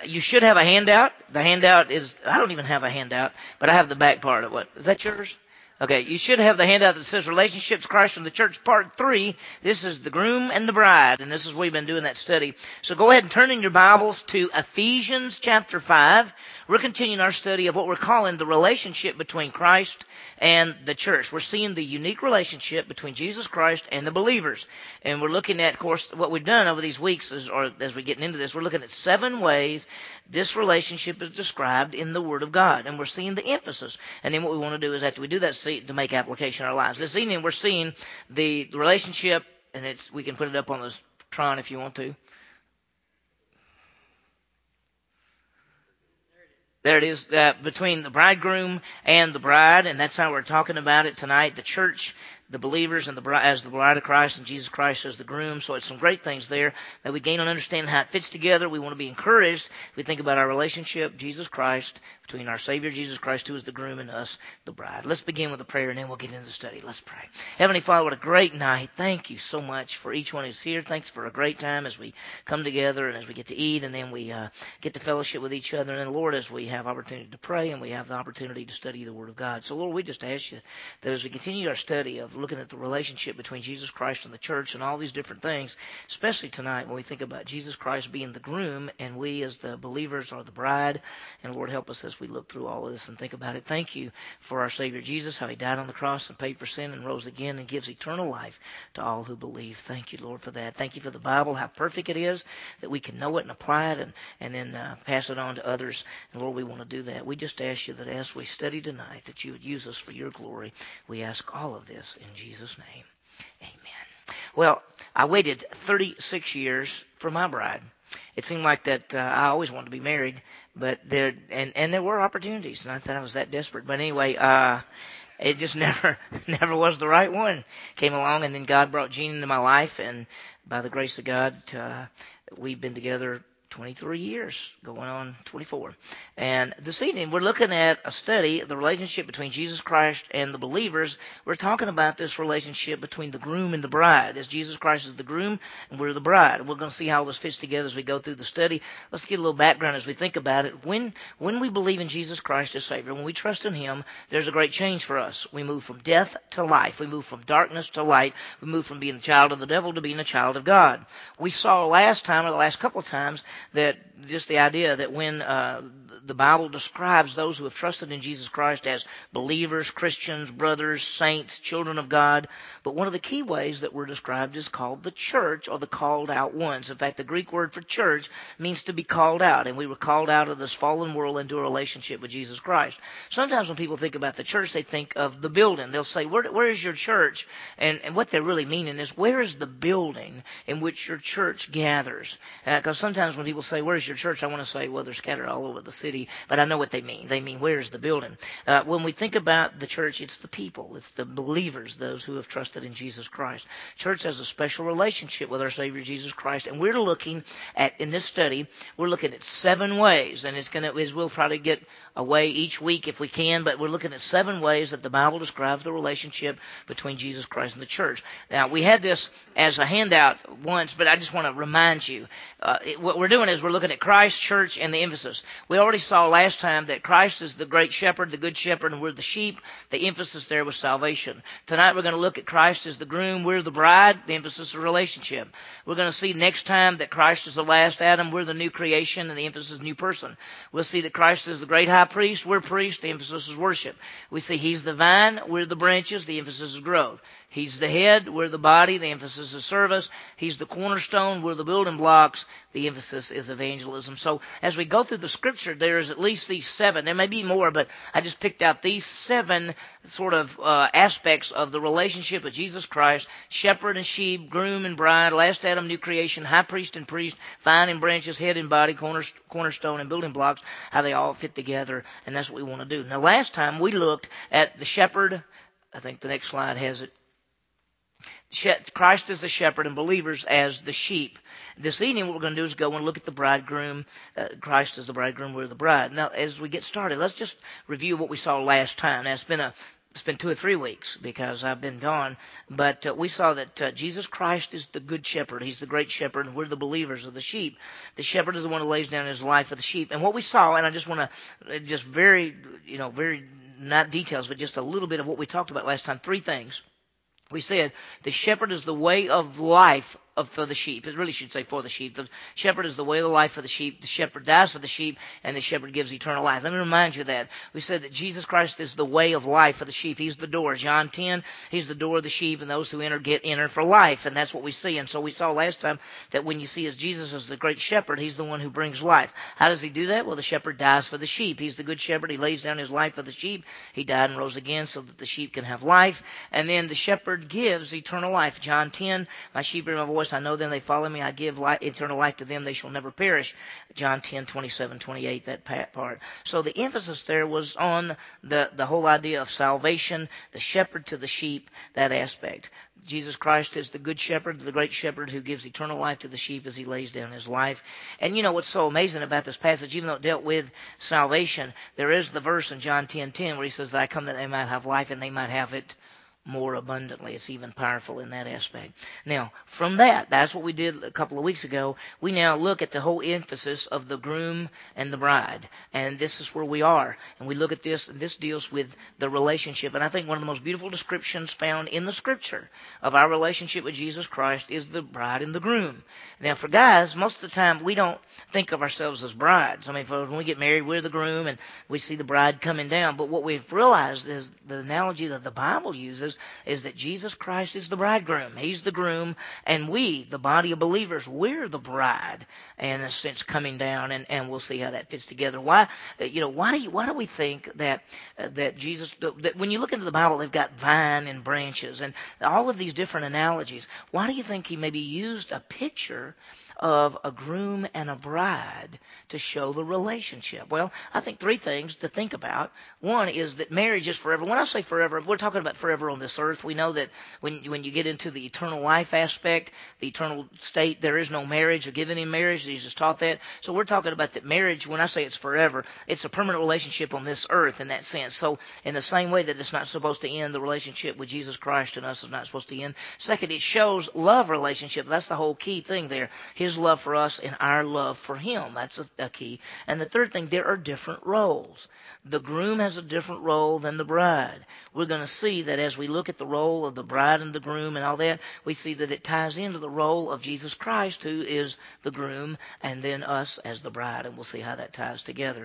You should have a handout. The handout is, I don't even have a handout, but I have the back part of what. Is that yours? Okay, you should have the handout that says Relationships, Christ and the Church, Part 3. This is the groom and the bride, and this is we've been doing that study. So go ahead and turn in your Bibles to Ephesians chapter 5. We're continuing our study of what we're calling the relationship between Christ and the church. We're seeing the unique relationship between Jesus Christ and the believers. And we're looking at, of course, what we've done over these weeks, or as we're getting into this, we're looking at 7 ways this relationship is described in the Word of God. And we're seeing the emphasis. And then what we want to do is, after we do that, to make application in our lives. This evening we're seeing the relationship, and we can put it up on the Tron if you want to. There it is, between the bridegroom and the bride, and that's how we're talking about it tonight. The church, the believers, and as the bride of Christ, and Jesus Christ as the groom. So it's some great things there that we gain on understanding how it fits together. We want to be encouraged. We think about our relationship, Jesus Christ, between our Savior, Jesus Christ, who is the groom, and us, the bride. Let's begin with a prayer, and then we'll get into the study. Let's pray. Heavenly Father, what a great night. Thank you so much for each one who's here. Thanks for a great time as we come together and as we get to eat, and then we get to fellowship with each other. And then, Lord, as we have opportunity to pray and we have the opportunity to study the Word of God. So, Lord, we just ask you that as we continue our study of looking at the relationship between Jesus Christ and the church and all these different things, especially tonight when we think about Jesus Christ being the groom and we as the believers are the bride, and Lord, help us as we look through all of this and think about it. Thank you for our Savior Jesus, how he died on the cross and paid for sin and rose again and gives eternal life to all who believe. Thank you, Lord, for that. Thank you for the Bible, how perfect it is, that we can know it and apply it and then pass it on to others. And Lord, we want to do that. We just ask you that as we study tonight, that you would use us for your glory. We ask all of this in Jesus' name. Amen. Well, I waited 36 years for my bride. It seemed like that I always wanted to be married, but there were opportunities, not that I was that desperate. But anyway, it just never was the right one. Came along, and then God brought Jean into my life, and by the grace of God, we've been together 23 years, going on 24. And this evening, we're looking at a study of the relationship between Jesus Christ and the believers. We're talking about this relationship between the groom and the bride, as Jesus Christ is the groom and we're the bride. We're going to see how this fits together as we go through the study. Let's get a little background as we think about it. When we believe in Jesus Christ as Savior, when we trust in Him, there's a great change for us. We move from death to life. We move from darkness to light. We move from being a child of the devil to being a child of God. We saw last time, or the last couple of times, that just the idea that when the Bible describes those who have trusted in Jesus Christ as believers, Christians, brothers, saints, children of God, but one of the key ways that we're described is called the church, or the called out ones. In fact, the Greek word for church means to be called out, and we were called out of this fallen world into a relationship with Jesus Christ. Sometimes when people think about the church, they think of the building. They'll say, where is your church? And what they're really meaning is, where is the building in which your church gathers? Because sometimes when people say, where's your church? I want to say, well, they're scattered all over the city, but I know what they mean. They mean, where's the building? When we think about the church, it's the people. It's the believers, those who have trusted in Jesus Christ. Church has a special relationship with our Savior Jesus Christ, and we're looking at, in this study, we're looking at 7 ways, and we'll probably get away each week if we can, but we're looking at 7 ways that the Bible describes the relationship between Jesus Christ and the church. Now, we had this as a handout once, but I just want to remind you, what we're doing is we're looking at Christ, church, and the emphasis. We already saw last time that Christ is the great shepherd, the good shepherd, and we're the sheep. The emphasis there was salvation. Tonight we're going to look at Christ as the groom, we're the bride. The emphasis is relationship. We're going to see next time that Christ is the last Adam, we're the new creation, and the emphasis is new person. We'll see that Christ is the great high priest, we're priests, the emphasis is worship. We see He's the vine, we're the branches, the emphasis is growth. He's the head, we're the body, the emphasis is service. He's the cornerstone, we're the building blocks, the emphasis is evangelism. So as we go through the scripture, there's at least these 7. There may be more, but I just picked out these 7 sort of aspects of the relationship of Jesus Christ: shepherd and sheep, groom and bride, last Adam, new creation, high priest and priest, vine and branches, head and body, cornerstone and building blocks, how they all fit together, and that's what we want to do. Now, last time we looked at the shepherd. I think the next slide has it. Christ is the shepherd and believers as the sheep. This evening what we're going to do is go and look at the bridegroom. Christ is the bridegroom, we're the bride. Now, as we get started, let's just review what we saw last time. Now, it's been it's been 2 or 3 weeks because I've been gone, but we saw that Jesus Christ is the good shepherd. He's the great shepherd, and we're the believers of the sheep. The shepherd is the one who lays down his life for the sheep. And what we saw, and I just want to, just very, very, not details, but just a little bit of what we talked about last time, 3 things. We said the shepherd is the way of life for the sheep. It really should say for the sheep. The shepherd is the way of life for the sheep. The shepherd dies for the sheep, and the shepherd gives eternal life. Let me remind you of that. We said that Jesus Christ is the way of life for the sheep. He's the door. John 10, he's the door of the sheep, and those who enter for life. And that's what we see. And so we saw last time that when you see as Jesus as the great shepherd, he's the one who brings life. How does he do that? Well, the shepherd dies for the sheep. He's the good shepherd. He lays down his life for the sheep. He died and rose again so that the sheep can have life. And then the shepherd gives eternal life. John 10, my sheep hear my voice. I know them. They follow me. I give eternal life to them. They shall never perish. John 10, 27, 28, that part. So the emphasis there was on the whole idea of salvation, the shepherd to the sheep, that aspect. Jesus Christ is the good shepherd, the great shepherd who gives eternal life to the sheep as he lays down his life. And you know what's so amazing about this passage, even though it dealt with salvation, there is the verse in John 10:10 where he says that I come that they might have life and they might have it more abundantly. It's even powerful in that aspect. Now, from that's what we did a couple of weeks ago. We now look at the whole emphasis of the groom and the bride. And this is where we are. And we look at this, and this deals with the relationship. And I think one of the most beautiful descriptions found in the Scripture of our relationship with Jesus Christ is the bride and the groom. Now, for guys, most of the time, we don't think of ourselves as brides. I mean, when we get married, we're the groom, and we see the bride coming down. But what we've realized is the analogy that the Bible uses is that Jesus Christ is the bridegroom. He's the groom, and we, the body of believers, we're the bride, and in a sense coming down, and we'll see how that fits together. Why do we think that Jesus, that when you look into the Bible, they've got vine and branches and all of these different analogies. Why do you think he maybe used a picture of a groom and a bride to show the relationship? Well, I think 3 things to think about. One is that marriage is forever. When I say forever, we're talking about forever on this earth. We know that when you get into the eternal life aspect, the eternal state, there is no marriage or given in marriage. Jesus taught that. So we're talking about that marriage, when I say it's forever, it's a permanent relationship on this earth in that sense. So in the same way that it's not supposed to end, the relationship with Jesus Christ and us is not supposed to end. Second, it shows love relationship. That's the whole key thing there. His love for us and our love for him. That's a key. And the third thing, there are different roles. The groom has a different role than the bride. We're going to see that as we look at the role of the bride and the groom and all that, we see that it ties into the role of Jesus Christ, who is the groom, and then us as the bride, and we'll see how that ties together.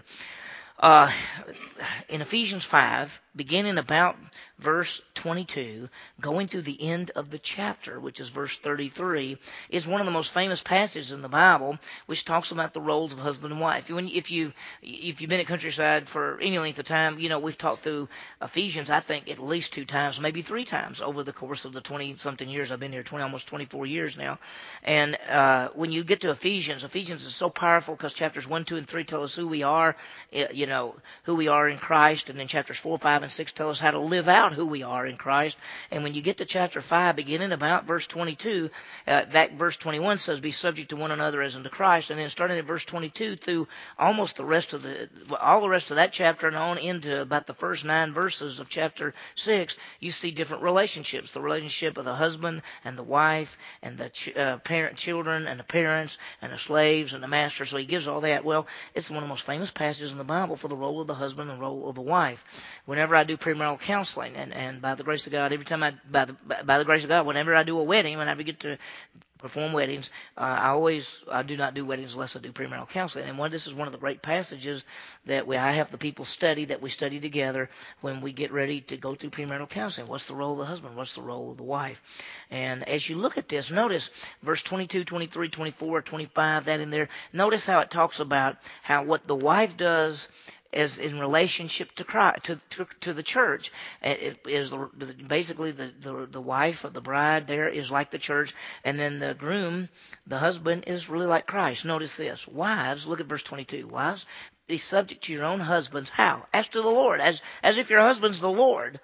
In Ephesians 5, beginning about verse 22, going through the end of the chapter, which is verse 33, is one of the most famous passages in the Bible, which talks about the roles of husband and wife. If you've been at Countryside for any length of time, you know we've talked through Ephesians, I think, at least 2 times, maybe 3 times over the course of the 20-something years. I've been here almost 24 years now. And when you get to Ephesians is so powerful because chapters 1, 2, and 3 tell us who we are, who we are in Christ, and then chapters 4, 5, and 6 tell us how to live out who we are in Christ. And when you get to chapter 5, beginning about verse 22, that verse 21 says, be subject to one another as unto Christ. And then starting at verse 22 through almost all the rest of that chapter and on into about the first 9 verses of chapter 6, you see different relationships. The relationship of the husband and the wife and the children and the parents and the slaves and the master. So he gives all that. Well, it's one of the most famous passages in the Bible for the role of the husband and role of the wife. Whenever I do premarital counseling, and by the grace of God, by the grace of God, whenever I do a wedding, whenever I get to perform weddings, I do not do weddings unless I do premarital counseling. And this is one of the great passages that I have the people study, that we study together when we get ready to go through premarital counseling. What's the role of the husband? What's the role of the wife? And as you look at this, notice verse 22, 23, 24, 25, that in there. Notice how it talks about how what the wife does as in relationship to Christ, to the church. It is basically the wife or the bride there is like the church, and then the groom, the husband, is really like Christ. Notice this. Wives, look at verse 22. Wives, be subject to your own husbands. How? As to the Lord, as if your husband's the Lord.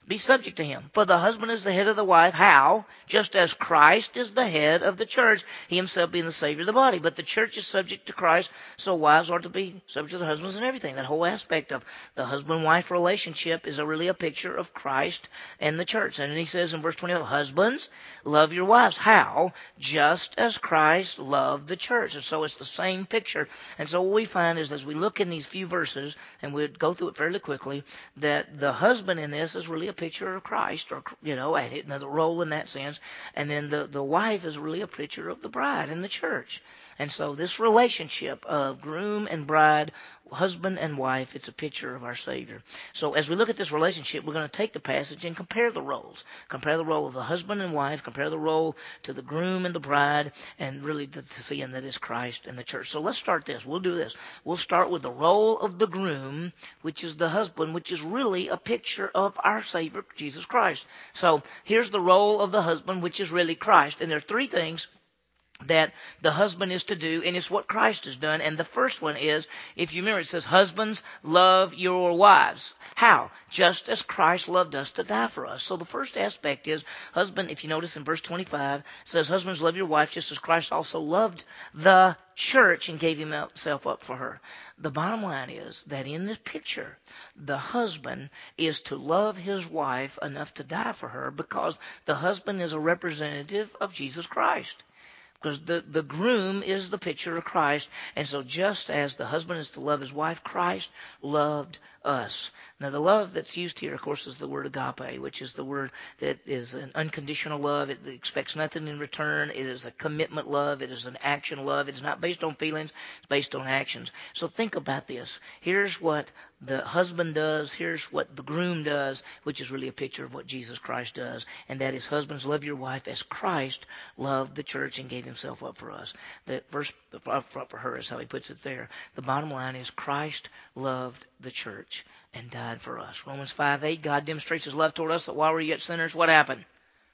Be subject to him. For the husband is the head of the wife. How? Just as Christ is the head of the church, he himself being the Savior of the body. But the church is subject to Christ, so wives are to be subject to their husbands and everything. That whole aspect of the husband-wife relationship is really a picture of Christ and the church. And then he says in verse 20, husbands, love your wives. How? Just as Christ loved the church. And so it's the same picture. And so what we find is as we look in these few verses, and we'll go through it fairly quickly, that the husband in this is really a picture of Christ, or, and the role in that sense. And then the wife is really a picture of the bride in the church. And so this relationship of groom and bride, husband and wife, it's a picture of our Savior. So as we look at this relationship, we're going to take the passage and compare the roles. Compare the role of the husband and wife, compare the role to the groom and the bride, and really to seeing that it's Christ and the church. So let's start this. We'll do this. We'll start with the role of the groom, which is the husband, which is really a picture of our Savior, Jesus Christ. So here's the role of the husband, which is really Christ. And there are three things that the husband is to do, and it's what Christ has done. And the first one is, if you remember, it says, husbands, love your wives. How? Just as Christ loved us to die for us. So the first aspect is, husband, if you notice in verse 25, it says, husbands, love your wife just as Christ also loved the church and gave himself up for her. The bottom line is that in this picture, the husband is to love his wife enough to die for her, because the husband is a representative of Jesus Christ. Because the groom is the picture of Christ. And so just as the husband is to love his wife, Christ loved us. Now the love that's used here, of course, is the word agape, which is the word that is an unconditional love. It expects nothing in return. It is a commitment love. It is an action love. It's not based on feelings. It's based on actions. So think about this. Here's what the husband does. Here's what the groom does, which is really a picture of what Jesus Christ does. And that is, husbands, love your wife as Christ loved the church and gave himself up for us. The verse for her is how he puts it there. The bottom line is Christ loved the church and died for us. Romans 5:8, God demonstrates his love toward us that while we were yet sinners, what happened?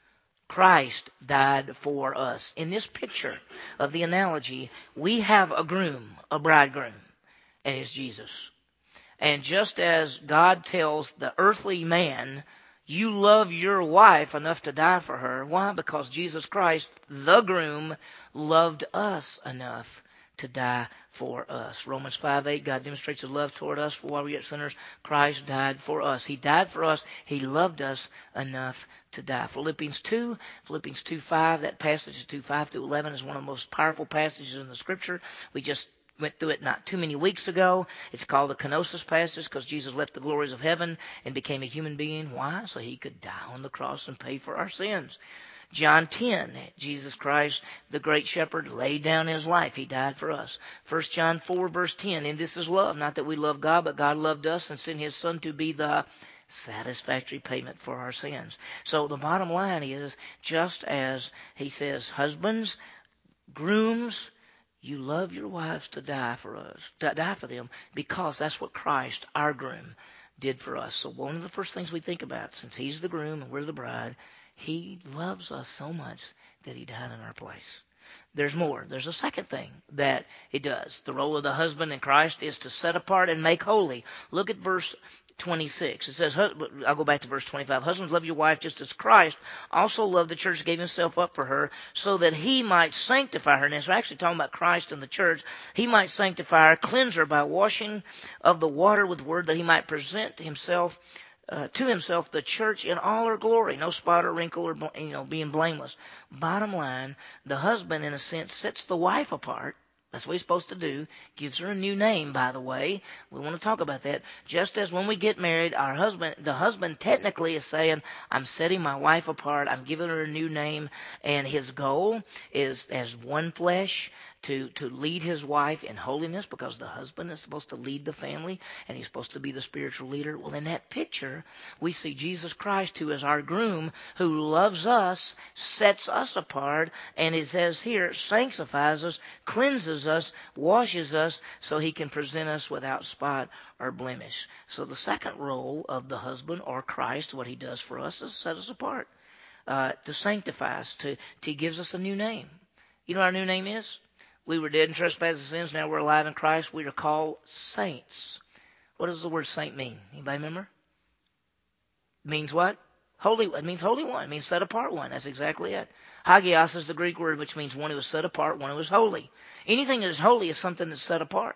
Christ died for us. In this picture of the analogy, we have a groom, a bridegroom, and it's Jesus. And just as God tells the earthly man, you love your wife enough to die for her. Why? Because Jesus Christ, the groom, loved us enough to die for us. Romans 5:8, God demonstrates his love toward us, for while we were yet sinners, Christ died for us. He died for us. He loved us enough to die. Philippians 2:5, that passage of 2:5 through 11 is one of the most powerful passages in the Scripture. We just went through it not too many weeks ago. It's called the kenosis passage because Jesus left the glories of heaven and became a human being. Why? So he could die on the cross and pay for our sins. John 10, Jesus Christ, the great shepherd, laid down his life. He died for us. 1 John 4, verse 10, and this is love, not that we love God, but God loved us and sent his Son to be the satisfactory payment for our sins. So the bottom line is, just as he says, husbands, grooms, you love your wives to die for us, to die for them, because that's what Christ, our groom, did for us. So one of the first things we think about, since he's the groom and we're the bride, he loves us so much that he died in our place. There's more. There's a second thing that he does. The role of the husband in Christ is to set apart and make holy. Look at verse 26. It says, I'll go back to verse 25. Husbands, love your wife just as Christ also loved the church, gave himself up for her, so that he might sanctify her. And so we're actually talking about Christ and the church. He might sanctify her, cleanse her by washing of the water with word, that he might present himself to himself the church in all her glory, no spot or wrinkle or being blameless. Bottom line, the husband in a sense sets the wife apart. That's what he's supposed to do. Gives her a new name, by the way. We want to talk about that. Just as when we get married, the husband technically is saying, I'm setting my wife apart. I'm giving her a new name. And his goal is as one flesh to lead his wife in holiness, because the husband is supposed to lead the family and he's supposed to be the spiritual leader. Well, in that picture, we see Jesus Christ, who is our groom, who loves us, sets us apart, and it says here, sanctifies us, cleanses us, washes us, so he can present us without spot or blemish. So the second role of the husband, or Christ, what he does for us, is set us apart, to sanctify us, to gives us a new name. You know what our new name is? We were dead in trespasses and sins, now we're alive in Christ. We are called saints. What does the word saint mean? Anybody remember? means what? Holy. It means holy one. It means set apart one. That's exactly it. Hagios is the Greek word which means one who is set apart, one who is holy. Anything that is holy is something that's set apart.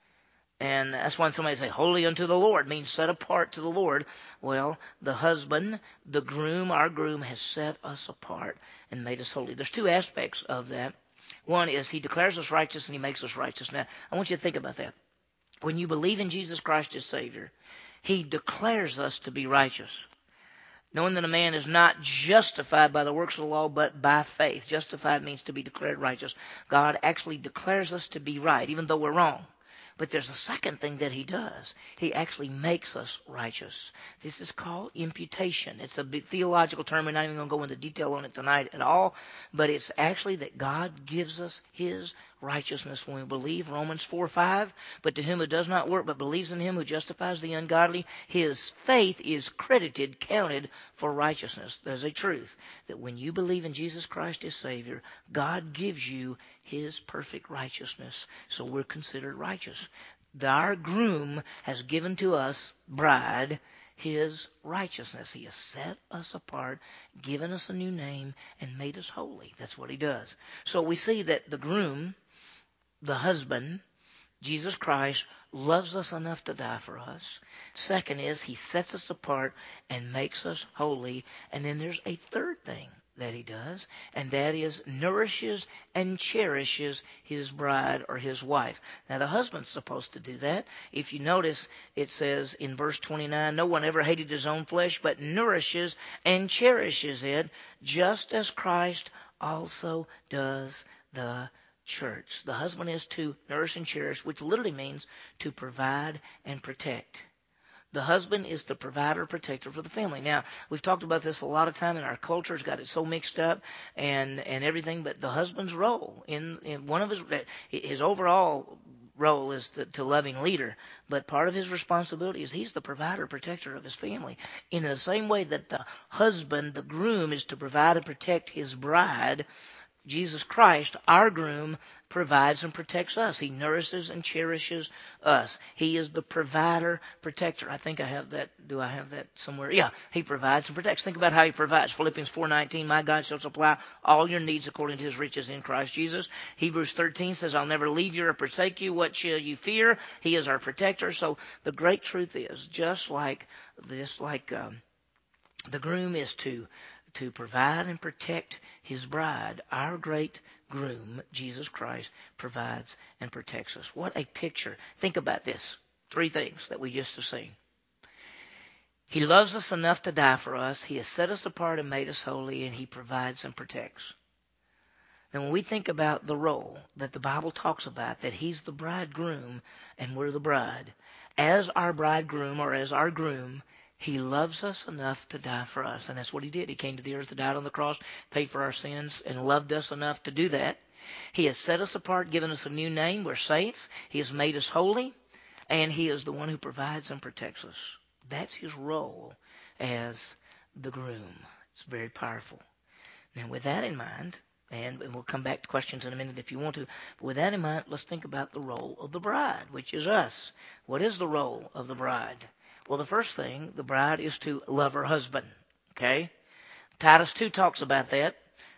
And that's when somebody say, holy unto the Lord, means set apart to the Lord. Well, the husband, the groom, our groom, has set us apart and made us holy. There's two aspects of that. One is he declares us righteous and he makes us righteous. Now, I want you to think about that. When you believe in Jesus Christ as Savior, he declares us to be righteous. Knowing that a man is not justified by the works of the law, but by faith. Justified means to be declared righteous. God actually declares us to be right, even though we're wrong. But there's a second thing that he does. He actually makes us righteous. This is called imputation. It's a big theological term. We're not even going to go into detail on it tonight at all. But it's actually that God gives us his righteousness when we believe. Romans 4:5. But to him who does not work but believes in him who justifies the ungodly, his faith is credited, counted for righteousness. There's a truth that when you believe in Jesus Christ as Savior, God gives you his perfect righteousness. So we're considered righteous. Our groom has given to us, bride, his righteousness. He has set us apart, given us a new name, and made us holy. That's what he does. So we see that the groom, the husband, Jesus Christ, loves us enough to die for us. Second is he sets us apart and makes us holy. And then there's a third thing that he does, and that is nourishes and cherishes his bride or his wife. Now, the husband's supposed to do that. If you notice, it says in verse 29, no one ever hated his own flesh, but nourishes and cherishes it, just as Christ also does the church. The husband is to nourish and cherish, which literally means to provide and protect. The husband is the provider, protector for the family. Now, we've talked about this a lot of time, and our culture's got it so mixed up and everything. But the husband's role in one of his overall role is to loving leader, but part of his responsibility is he's the provider, protector of his family. In the same way that the husband, the groom, is to provide and protect his bride, Jesus Christ, our groom, provides and protects us. He nourishes and cherishes us. He is the provider, protector. I think I have that. Do I have that somewhere? Yeah, he provides and protects. Think about how he provides. Philippians 4:19, my God shall supply all your needs according to his riches in Christ Jesus. Hebrews 13 says, I'll never leave you or forsake you. What shall you fear? He is our protector. So the great truth is, just like this, the groom is to provide and protect his bride, our great groom, Jesus Christ, provides and protects us. What a picture. Think about this. Three things that we just have seen. He loves us enough to die for us. He has set us apart and made us holy, and he provides and protects. Now, when we think about the role that the Bible talks about, that he's the bridegroom and we're the bride, as our bridegroom or as our groom, he loves us enough to die for us. And that's what he did. He came to the earth, died on the cross, paid for our sins, and loved us enough to do that. He has set us apart, given us a new name. We're saints. He has made us holy. And he is the one who provides and protects us. That's his role as the groom. It's very powerful. Now, with that in mind, and we'll come back to questions in a minute if you want to, but with that in mind, let's think about the role of the bride, which is us. What is the role of the bride? Well, the first thing, the bride is to love her husband, okay? Titus 2 talks about that.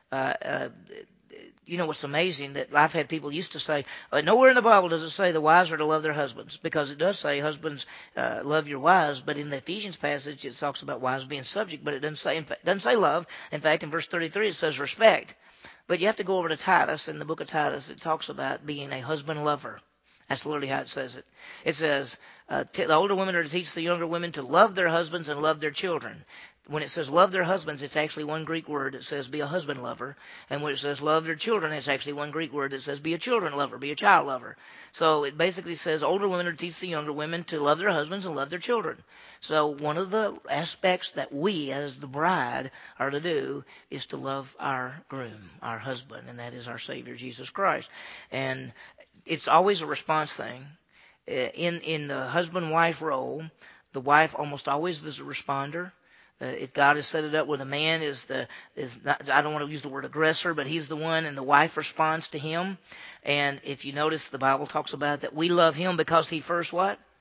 You know what's amazing, that I've had people used to say, nowhere in the Bible does it say the wives are to love their husbands, because it does say husbands love your wives, but in the Ephesians passage it talks about wives being subject, but it doesn't say love. In fact, in verse 33 it says respect. But you have to go over to Titus. In the book of Titus, it talks about being a husband lover. That's literally how it says it. It says, the older women are to teach the younger women to love their husbands and love their children. When it says love their husbands, it's actually one Greek word that says be a husband lover. And when it says love their children, it's actually one Greek word that says be a children lover, be a child lover. So it basically says older women are to teach the younger women to love their husbands and love their children. So one of the aspects that we as the bride are to do is to love our groom, our husband, and that is our Savior, Jesus Christ. And it's always a response thing. In the husband-wife role, the wife almost always is a responder. If God has set it up where the man is not, I don't want to use the word aggressor, but he's the one, and the wife responds to him. And if you notice, the Bible talks about that we love him because he first what?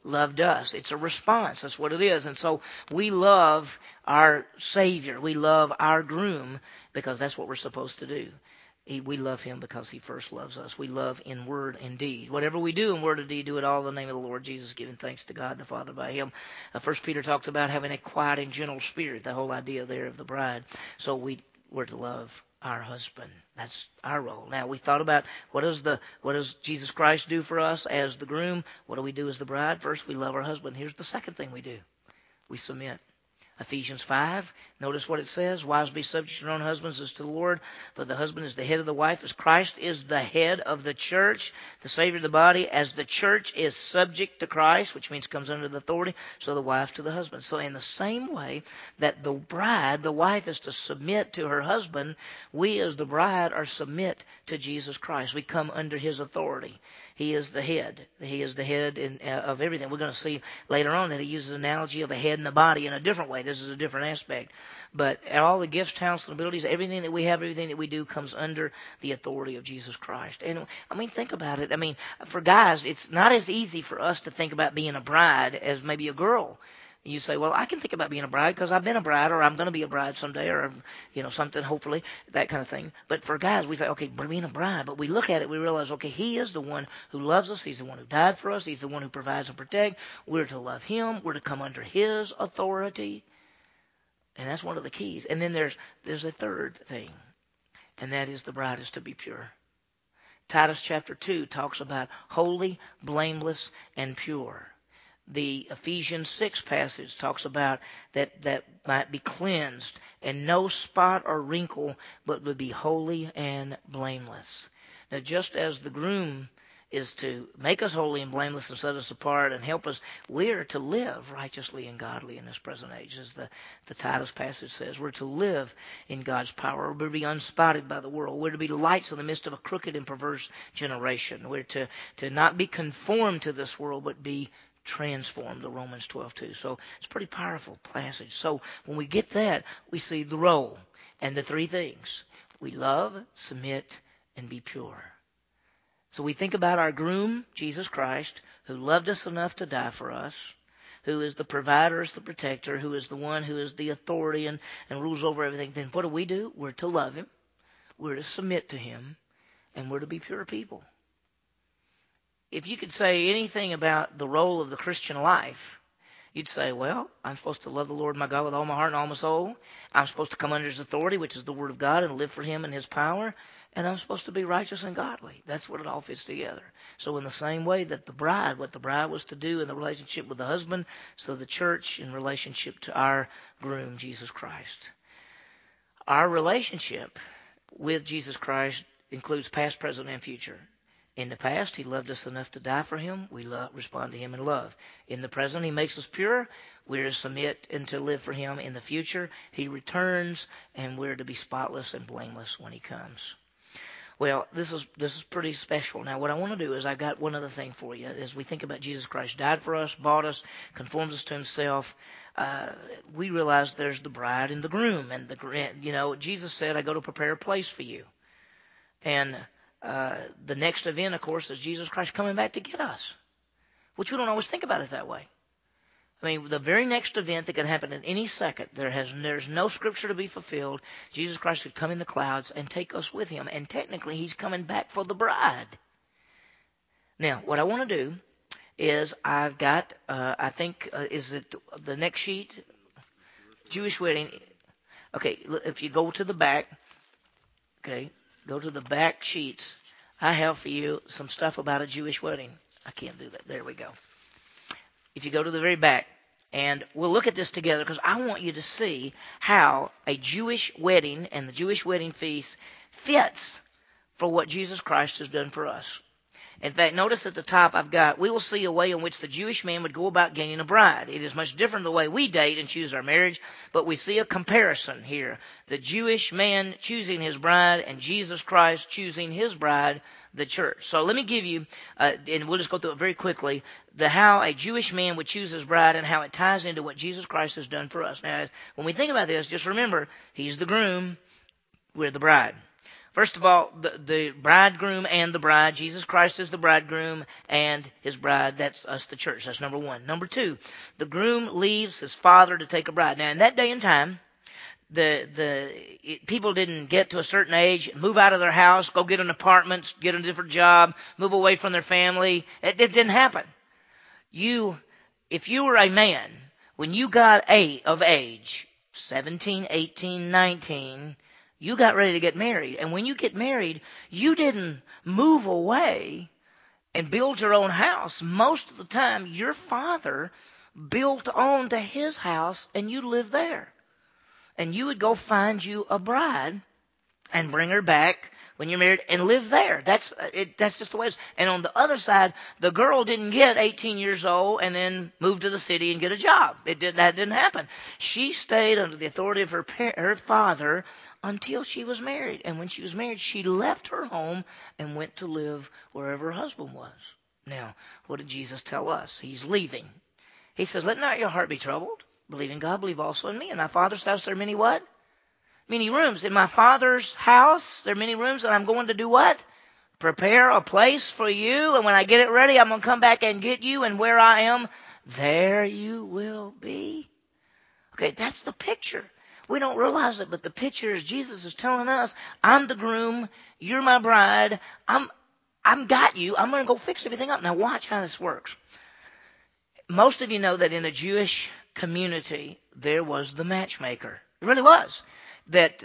loved us. It's a response. That's what it is. And so we love our Savior. We love our groom because that's what we're supposed to do. We love him because he first loves us. We love in word and deed. Whatever we do in word and deed, do it all in the name of the Lord Jesus, giving thanks to God the Father by him. 1 Peter talks about having a quiet and gentle spirit, the whole idea there of the bride. So we're to love our husband. That's our role. Now, we thought about what does Jesus Christ do for us as the groom? What do we do as the bride? First, we love our husband. Here's the second thing we do. We submit. Ephesians 5, notice what it says. Wives, be subject to your own husbands as to the Lord, for the husband is the head of the wife, as Christ is the head of the church, the Savior of the body, as the church is subject to Christ, which means comes under the authority, so the wife to the husband. So in the same way that the bride, the wife, is to submit to her husband, we as the bride are submit to Jesus Christ. We come under his authority. He is the head. He is the head of everything. We're going to see later on that he uses an analogy of a head and a body in a different way. This is a different aspect. But all the gifts, talents, and abilities, everything that we have, everything that we do comes under the authority of Jesus Christ. And, I mean, think about it. I mean, for guys, it's not as easy for us to think about being a bride as maybe a girl. You say, well, I can think about being a bride because I've been a bride, or I'm going to be a bride someday, or, something, hopefully, that kind of thing. But for guys, we say, okay, being a bride. But we look at it, we realize, okay, he is the one who loves us. He's the one who died for us. He's the one who provides and protects. We're to love him. We're to come under his authority. And that's one of the keys. And then there's a third thing, and that is the bride is to be pure. Titus chapter 2 talks about holy, blameless, and pure. The Ephesians 6 passage talks about that might be cleansed and no spot or wrinkle, but would be holy and blameless. Now, just as the groom is to make us holy and blameless and set us apart and help us, we're to live righteously and godly in this present age, as the Titus passage says. We're to live in God's power. We're to be unspotted by the world. We're to be lights in the midst of a crooked and perverse generation. We're to not be conformed to this world, but be transformed, the Romans 12:2. So it's a pretty powerful passage. So when we get that, we see the role and the three things. We love, submit, and be pure. So we think about our groom, Jesus Christ, who loved us enough to die for us, who is the provider, is the protector, who is the one who is the authority and rules over everything. Then what do? We're to love him, we're to submit to him, and we're to be pure people. If you could say anything about the role of the Christian life, you'd say, well, I'm supposed to love the Lord my God with all my heart and all my soul. I'm supposed to come under his authority, which is the Word of God, and live for him and his power. And I'm supposed to be righteous and godly. That's what it all fits together. So in the same way that what the bride was to do in the relationship with the husband, so the church in relationship to our groom, Jesus Christ. Our relationship with Jesus Christ includes past, present, and future. In the past, he loved us enough to die for him. We respond to him in love. In the present, he makes us pure. We're to submit and to live for him. In the future, he returns, and we're to be spotless and blameless when he comes. Well, this is pretty special. Now, what I want to do is I've got one other thing for you. As we think about Jesus Christ died for us, bought us, conforms us to himself, we realize there's the bride and the groom. And Jesus said, I go to prepare a place for you. And the next event, of course, is Jesus Christ coming back to get us, which we don't always think about it that way. I mean, the very next event that could happen in any second, there's no scripture to be fulfilled. Jesus Christ could come in the clouds and take us with him, and technically he's coming back for the bride. Now, what I want to do is I've got, is it the next sheet? Jewish wedding. Okay, if you go to the back, okay, go to the back sheets. I have for you some stuff about a Jewish wedding. I can't do that. There we go. If you go to the very back, and we'll look at this together because I want you to see how a Jewish wedding and the Jewish wedding feast fits for what Jesus Christ has done for us. In fact, notice at the top we will see a way in which the Jewish man would go about gaining a bride. It is much different the way we date and choose our marriage, but we see a comparison here. The Jewish man choosing his bride and Jesus Christ choosing his bride, the church. So let me give you, and we'll just go through it very quickly, how a Jewish man would choose his bride and how it ties into what Jesus Christ has done for us. Now, when we think about this, just remember, he's the groom, we're the bride. First of all, the bridegroom and the bride. Jesus Christ is the bridegroom and his bride. That's us, the church. That's number one. Number two, the groom leaves his father to take a bride. Now, in that day and time, people didn't get to a certain age, move out of their house, go get an apartment, get a different job, move away from their family. It didn't happen. If you were a man, when you got of age, 17, 18, 19, you got ready to get married. And when you get married, you didn't move away and build your own house. Most of the time, your father built onto his house and you lived there. And you would go find you a bride and bring her back when you're married and live there. That's just the way it is. And on the other side, the girl didn't get 18 years old and then move to the city and get a job. That didn't happen. She stayed under the authority of her father until she was married. And when she was married, she left her home and went to live wherever her husband was. Now, what did Jesus tell us? He's leaving. He says, let not your heart be troubled. Believe in God, believe also in me. In my Father's house there are many what? Many rooms. In my Father's house there are many rooms, and I'm going to do what? Prepare a place for you, and when I get it ready, I'm going to come back and get you, and where I am, there you will be. Okay, that's the picture. We don't realize it, but the picture is Jesus is telling us, I'm the groom, you're my bride, I'm got you, I'm going to go fix everything up. Now watch how this works. Most of you know that in a Jewish community, there was the matchmaker. It really was. That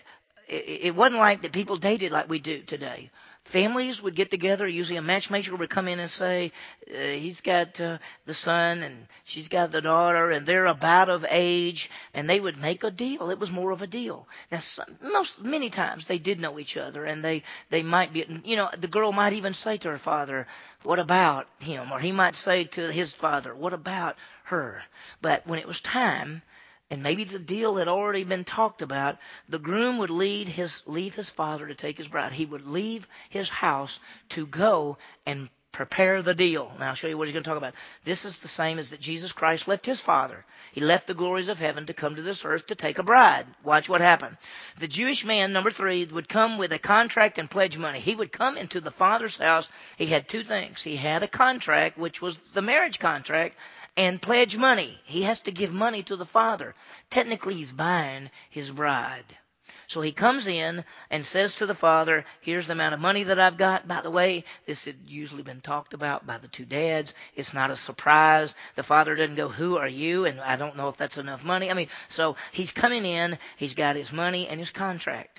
it wasn't like that people dated like we do today. Families would get together. Usually a matchmaker would come in and say, he's got the son and she's got the daughter and they're about of age, and they would make a deal. It was more of a deal. Now, many times they did know each other, and they might be, the girl might even say to her father, what about him? Or he might say to his father, what about her? But when it was time, and maybe the deal had already been talked about, the groom would leave his father to take his bride. He would leave his house to go and prepare the deal. Now I'll show you what he's going to talk about. This is the same as that Jesus Christ left his Father. He left the glories of heaven to come to this earth to take a bride. Watch what happened. The Jewish man, number 3, would come with a contract and pledge money. He would come into the Father's house. He had two things. He had a contract, which was the marriage contract, and pledge money. He has to give money to the Father. Technically, he's buying his bride. So he comes in and says to the father, here's the amount of money that I've got. By the way, this had usually been talked about by the two dads. It's not a surprise. The father doesn't go, who are you? And I don't know if that's enough money. So he's coming in. He's got his money and his contract.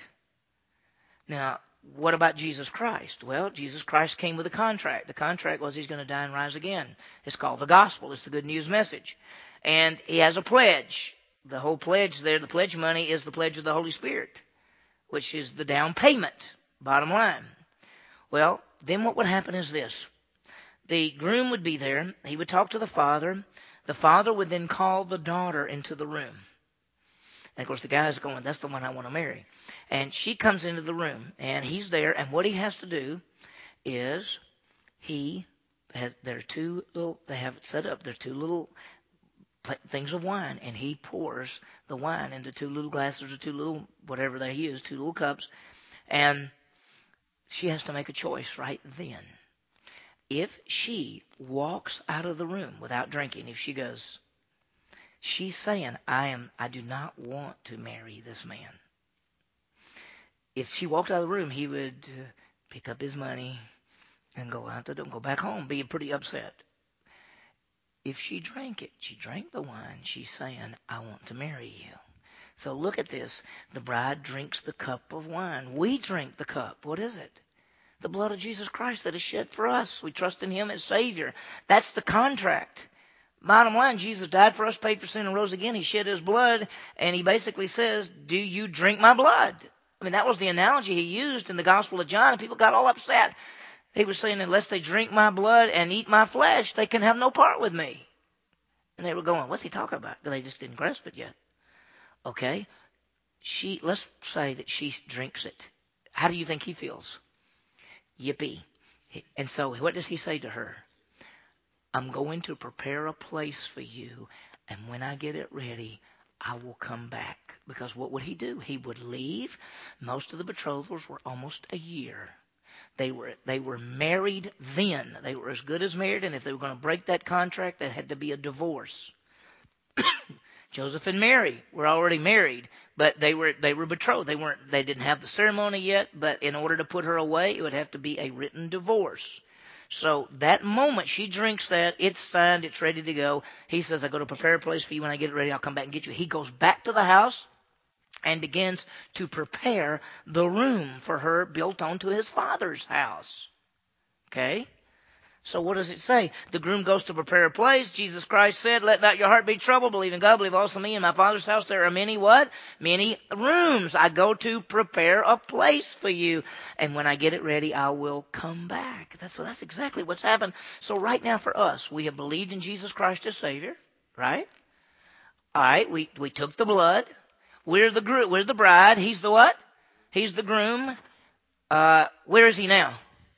Now, what about Jesus Christ? Well, Jesus Christ came with a contract. The contract was he's going to die and rise again. It's called the gospel. It's the good news message. And he has a pledge. The whole pledge there, the pledge money, is the pledge of the Holy Spirit, which is the down payment, bottom line. Well, then what would happen is this. The groom would be there. He would talk to the father. The father would then call the daughter into the room. And, of course, the guy's going, that's the one I want to marry. And she comes into the room, and he's there. And what he has to do is they have it set up. There are two little things of wine, and he pours the wine into two little glasses or two little, whatever they use, two little cups, and she has to make a choice right then. If she walks out of the room without drinking, if she goes, she's saying, I do not want to marry this man. If she walked out of the room, he would pick up his money and go out the door, go back home, be pretty upset. If she drank the wine, she's saying, I want to marry you. So look at this. The bride drinks the cup of wine. We drink the cup. What is it? The blood of Jesus Christ that is shed for us. We trust in him as Savior. That's the contract. Bottom line, Jesus died for us, paid for sin, and rose again. He shed his blood, and he basically says, do you drink my blood? That was the analogy he used in the Gospel of John, and people got all upset. He was saying, unless they drink my blood and eat my flesh, they can have no part with me. And they were going, what's he talking about? They just didn't grasp it yet. Okay. Let's say that she drinks it. How do you think he feels? Yippee. And so what does he say to her? I'm going to prepare a place for you, and when I get it ready, I will come back. Because what would he do? He would leave. Most of the betrothals were almost a year. They were married then. They were as good as married, and if they were going to break that contract, that had to be a divorce. Joseph and Mary were already married, but they were betrothed. They didn't have the ceremony yet, but in order to put her away, it would have to be a written divorce. So that moment she drinks that, it's signed, it's ready to go. He says, I go to prepare a place for you. When I get it ready, I'll come back and get you. He goes back to the house and begins to prepare the room for her built onto his father's house. Okay? So what does it say? The groom goes to prepare a place. Jesus Christ said, let not your heart be troubled. Believe in God, believe also in me. In my Father's house there are many what? Many rooms. I go to prepare a place for you. And when I get it ready, I will come back. That's exactly what's happened. So right now for us, we have believed in Jesus Christ as Savior, right? All right, we took the blood. We're the bride. He's the what? He's the groom. Where is he now?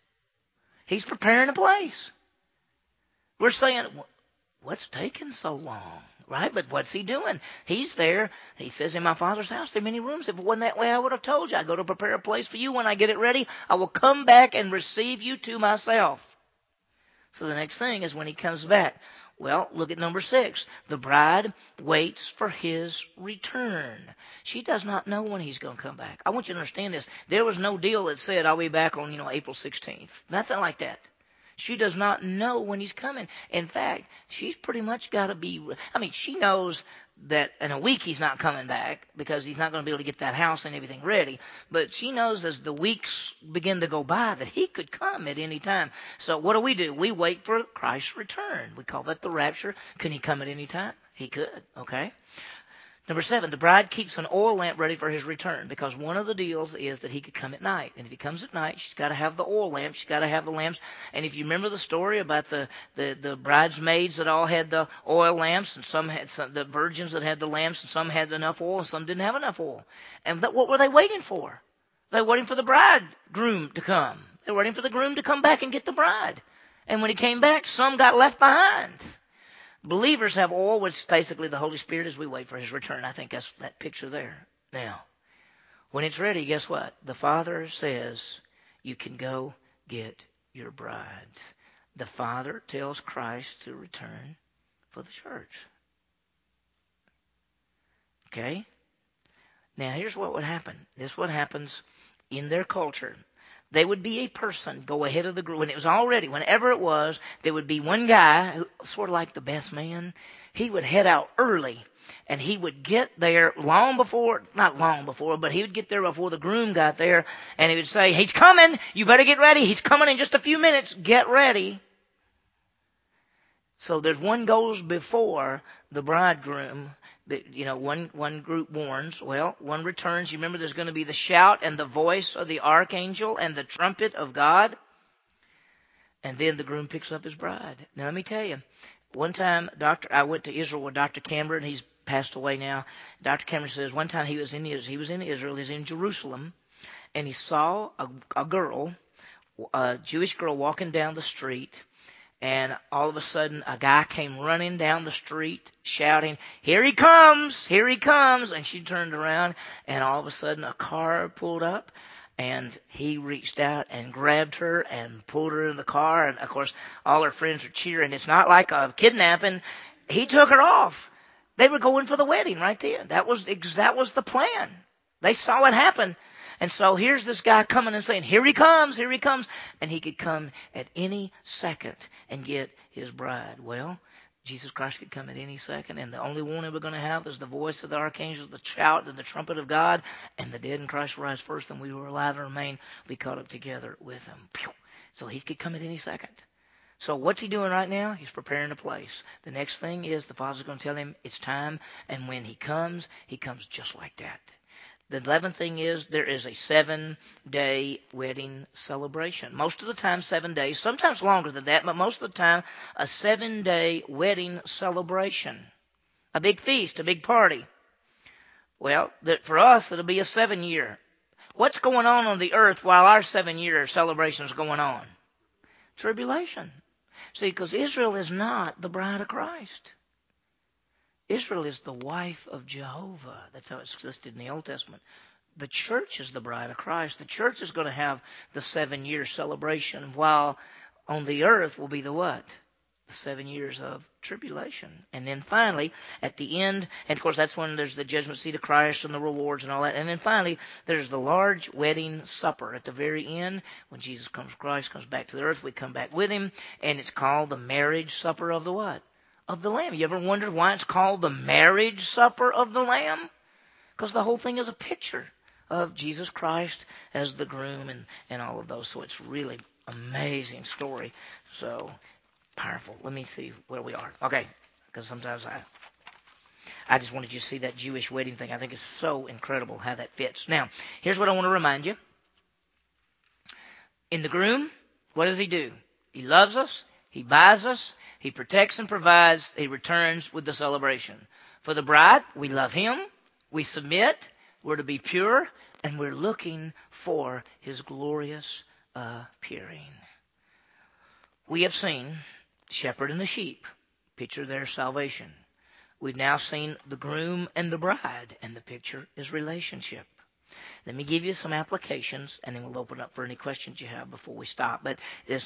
He's preparing a place. We're saying, what's taking so long? Right? But what's he doing? He's there. He says, in my Father's house there are many rooms. If it wasn't that way, I would have told you. I go to prepare a place for you. When I get it ready, I will come back and receive you to myself. So the next thing is when he comes back. Well, look at number 6. The bride waits for his return. She does not know when he's going to come back. I want you to understand this. There was no deal that said, I'll be back on, April 16th. Nothing like that. She does not know when he's coming. In fact, she's pretty much got to be, she knows that in a week he's not coming back because he's not going to be able to get that house and everything ready. But she knows as the weeks begin to go by that he could come at any time. So what do? We wait for Christ's return. We call that the rapture. Can he come at any time? He could, okay? Number 7, the bride keeps an oil lamp ready for his return because one of the deals is that he could come at night. And if he comes at night, she's got to have the oil lamp. She's got to have the lamps. And if you remember the story about the bridesmaids that all had the oil lamps and some had the virgins that had the lamps and some had enough oil and some didn't have enough oil. And what were they waiting for? They were waiting for the bridegroom to come. They were waiting for the groom to come back and get the bride. And when he came back, some got left behind. Believers have oil, which is basically the Holy Spirit as we wait for his return. I think that's that picture there. Now, when it's ready, guess what? The Father says, you can go get your bride. The Father tells Christ to return for the church. Okay? Now, here's what would happen. This is what happens in their culture. They would be a person go ahead of the group. When it was all ready, whenever it was, there would be one guy, who, sort of like the best man. He would head out early, and he would get there not long before, but he would get there before the groom got there, and he would say, he's coming, you better get ready, he's coming in just a few minutes, get ready. So there's one goes before the bridegroom. One group warns. Well, one returns. You remember there's going to be the shout and the voice of the archangel and the trumpet of God. And then the groom picks up his bride. Now, let me tell you. One time, I went to Israel with Dr. Cameron. He's passed away now. Dr. Cameron says one time he was in Israel. He's in Jerusalem. And he saw a girl, a Jewish girl, walking down the street. And all of a sudden, a guy came running down the street shouting, here he comes, here he comes. And she turned around, and all of a sudden, a car pulled up, and he reached out and grabbed her and pulled her in the car. And, of course, all her friends are cheering. It's not like a kidnapping. He took her off. They were going for the wedding right there. That was the plan. They saw it happen. And so here's this guy coming and saying, here he comes, here he comes. And he could come at any second and get his bride. Well, Jesus Christ could come at any second. And the only warning we're going to have is the voice of the archangel, the shout, and the trumpet of God. And the dead in Christ rise first, and we who are alive and remain be caught up together with him. So he could come at any second. So what's he doing right now? He's preparing a place. The next thing is the Father's going to tell him it's time. And when he comes just like that. The 11th thing is there is a 7-day wedding celebration. Most of the time 7 days, sometimes longer than that, but most of the time a 7-day wedding celebration. A big feast, a big party. Well, for us it'll be a 7-year. What's going on the earth while our 7-year celebration is going on? Tribulation. See, because Israel is not the bride of Christ. Israel is the wife of Jehovah. That's how it's listed in the Old Testament. The church is the bride of Christ. The church is going to have the 7-year celebration, while on the earth will be the what? The 7 years of tribulation. And then finally, at the end, and of course that's when there's the judgment seat of Christ and the rewards and all that. And then finally, there's the large wedding supper at the very end. When Jesus Christ comes back to the earth, we come back with him. And it's called the marriage supper of the what? Of the Lamb. You ever wondered why it's called the marriage supper of the Lamb? Because the whole thing is a picture of Jesus Christ as the groom and all of those. So it's really amazing story. So powerful. Let me see where we are. Okay, because sometimes I just wanted you to see that Jewish wedding thing. I think it's so incredible how that fits. Now, here's what I want to remind you. In the groom, what does he do? He loves us. He buys us. He protects and provides. He returns with the celebration. For the bride, we love him. We submit. We're to be pure. And we're looking for his glorious appearing. We have seen the shepherd and the sheep. Picture their salvation. We've now seen the groom and the bride. And the picture is relationship. Let me give you some applications, and then we'll open up for any questions you have before we stop. But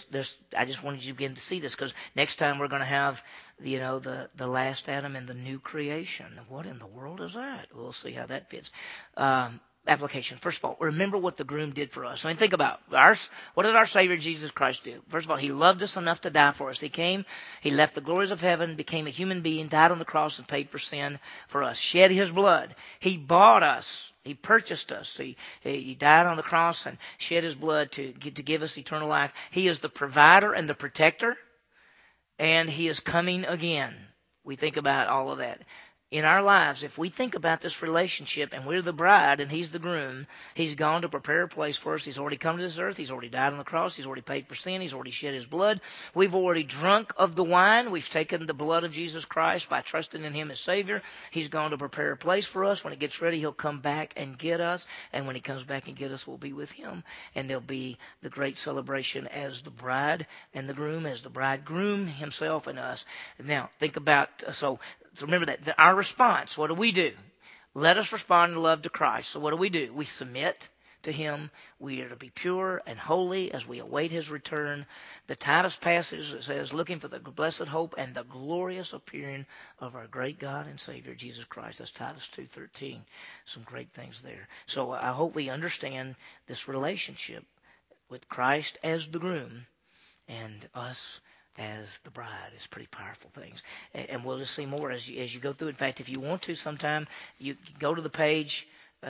I just wanted you to begin to see this, because next time we're going to have, the last Adam and the new creation. What in the world is that? We'll see how that fits. Application. First of all, remember what the groom did for us. I mean, think about what did our Savior Jesus Christ do? First of all, he loved us enough to die for us. He came, he left the glories of heaven, became a human being, died on the cross, and paid for sin for us. Shed his blood. He bought us. He purchased us. He died on the cross and shed his blood to give us eternal life. He is the provider and the protector, and he is coming again. We think about all of that. In our lives, if we think about this relationship and we're the bride and he's the groom, he's gone to prepare a place for us. He's already come to this earth. He's already died on the cross. He's already paid for sin. He's already shed his blood. We've already drunk of the wine. We've taken the blood of Jesus Christ by trusting in him as Savior. He's gone to prepare a place for us. When it gets ready, he'll come back and get us. And when he comes back and get us, we'll be with him. And there'll be the great celebration as the bride and the groom, as the bridegroom himself and us. Now, think about, so remember that our response, what do? Let us respond in love to Christ. So what do? We submit to him. We are to be pure and holy as we await his return. The Titus passage says, looking for the blessed hope and the glorious appearing of our great God and Savior, Jesus Christ. That's Titus 2:13. Some great things there. So I hope we understand this relationship with Christ as the groom and us as the bride. Is pretty powerful things. And we'll just see more as you go through. In fact, if you want to sometime, you go to the page.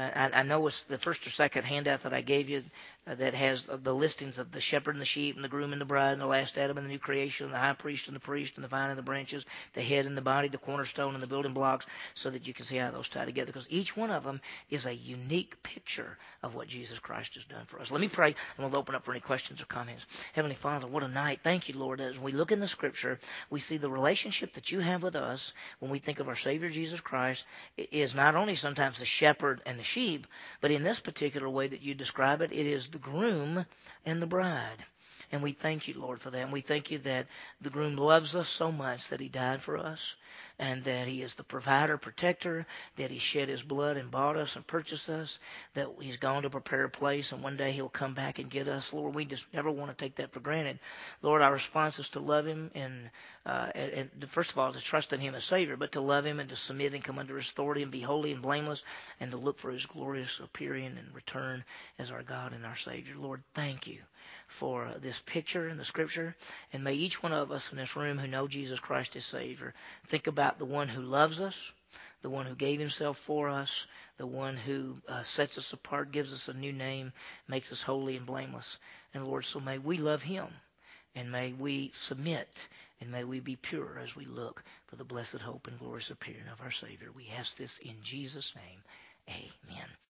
I know it's the first or second handout that I gave you that has the listings of the shepherd and the sheep and the groom and the bride and the last Adam and the new creation, and the high priest and the vine and the branches, the head and the body, the cornerstone and the building blocks, so that you can see how those tie together. Because each one of them is a unique picture of what Jesus Christ has done for us. Let me pray, and we'll open up for any questions or comments. Heavenly Father, what a night. Thank you, Lord. As we look in the Scripture, we see the relationship that you have with us when we think of our Savior Jesus Christ is not only sometimes the shepherd and the sheep, but in this particular way that you describe it, it is the groom and the bride. And we thank you, Lord, for that. And we thank you that the groom loves us so much that he died for us, and that he is the provider, protector, that he shed his blood and bought us and purchased us, that he's gone to prepare a place, and one day he'll come back and get us. Lord, we just never want to take that for granted. Lord, our response is to love him and first of all, to trust in him as Savior, but to love him and to submit and come under his authority and be holy and blameless, and to look for his glorious appearing and return as our God and our Savior. Lord, thank you for this picture in the Scripture, and may each one of us in this room who know Jesus Christ as Savior think about the one who loves us, the one who gave himself for us, the one who sets us apart, gives us a new name, makes us holy and blameless. And Lord, so may we love him, and may we submit, and may we be pure as we look for the blessed hope and glorious appearing of our Savior. We ask this in Jesus' name. Amen.